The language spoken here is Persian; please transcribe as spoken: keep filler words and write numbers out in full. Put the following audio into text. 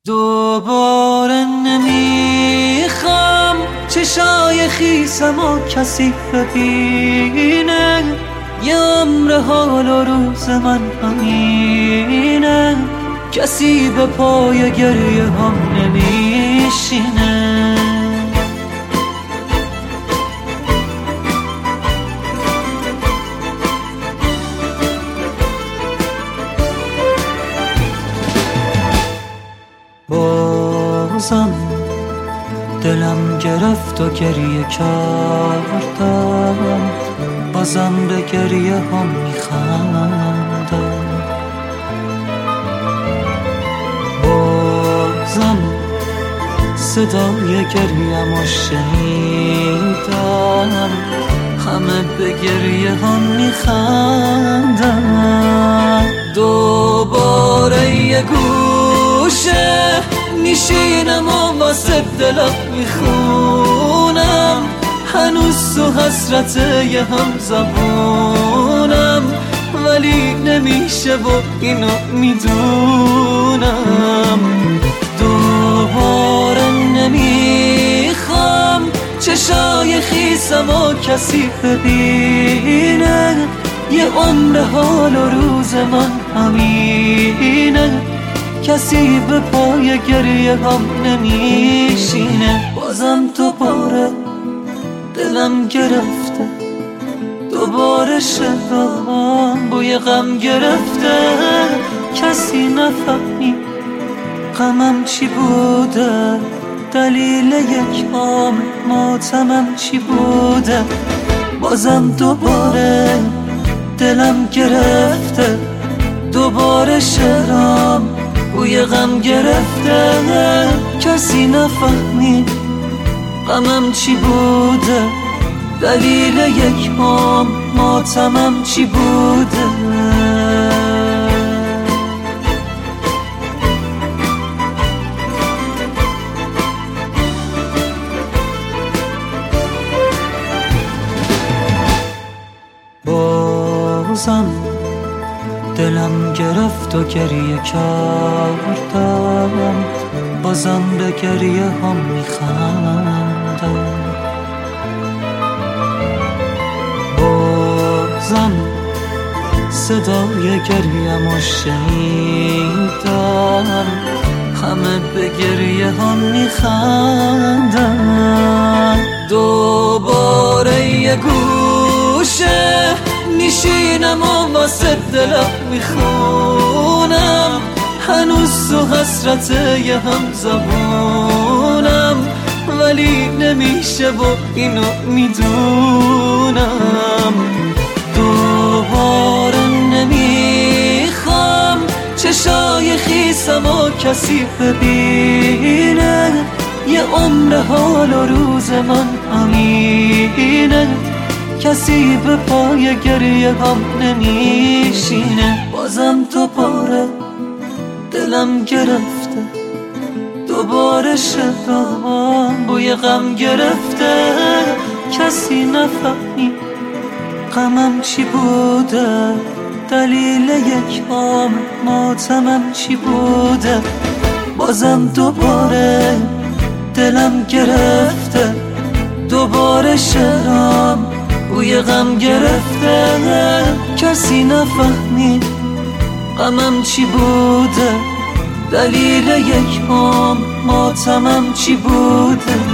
دوباره نمیخوام چشای خیسم و کسی ببینه، یه عمر حال و روز من همینه، کسی به پای گریه هم نمیشینه. بازم دلم گرفت و گریه کردم، بازم به گریه هم میخندم. بازم صدای گریم و شنیدم، همه به گریه هم میخندم. دوباره یه گوشه میشینم و واسه دلم میخونم، هنوز تو حسرت یه هم زبونم، ولی نمیشه و اینو میدونم. دوباره نمیخوام چشای خیسم و کسی ببینه، یه عمر حال و روز من همینه، کسی به پای گریه هم نمیشینه. بازم دوباره دلم گرفته، دوباره شدم بوی غم گرفته، کسی نفهمی غمم چی بوده، دلیل یک عمر ماتمم چی بوده. بازم دوباره دلم گرفته، دوباره شدم بوی غم گرفته، کسی نفهمید غمم چی بوده، دلیل یک عمر ماتمم چی بوده. بازم دلم گرفت و گریه کردم، بازم به گریه هم میخندم. بازم صدای گریم و شنیدم، همه به گریه هم میخندم. دوباره یه گوشه میشینم و واسه دلم میخونم، هنوز تو حسرت یه هم زبونم، ولی نمیشه و اینو میدونم. دوباره نمیخوام چشای خیسم و کسی ببینه، یه عمر حال و روز من همینه، کسی به پای گریه هم نمیشینه. بازم دوباره دلم گرفته، دوباره شدم بوی غم گرفته، کسی نفهمید غمم چی بوده، دلیل یک عمر ماتمم چی بوده. بازم دوباره دلم گرفته، دوباره شدم بوی غم گرفته، کسی نفهمید غمم چی بوده، دلیل یک عمر ماتمم چی بوده.